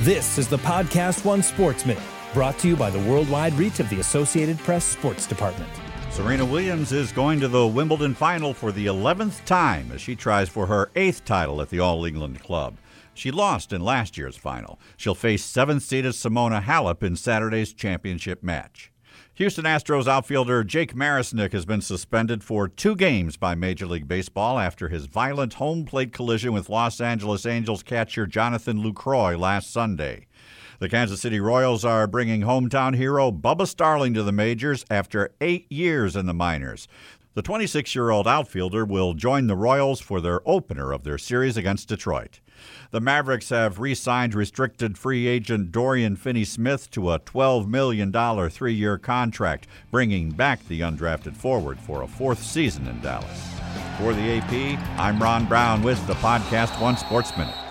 This is the Podcast One Sports Minute, brought to you by the worldwide reach of the Associated Press Sports Department. Serena Williams is going to the Wimbledon final for the 11th time as she tries for her 8th title at the All England Club. She lost in last year's final. She'll face 7th-seeded Simona Halep in Saturday's championship match. Houston Astros outfielder Jake Marisnick has been suspended for 2 games by Major League Baseball after his violent home plate collision with Los Angeles Angels catcher Jonathan Lucroy last Sunday. The Kansas City Royals are bringing hometown hero Bubba Starling to the majors after 8 years in the minors. The 26-year-old outfielder will join the Royals for their opener of their series against Detroit. The Mavericks have re-signed restricted free agent Dorian Finney-Smith to a $12 million 3-year contract, bringing back the undrafted forward for a 4th season in Dallas. For the AP, I'm Ron Brown with the Podcast One Sports Minute.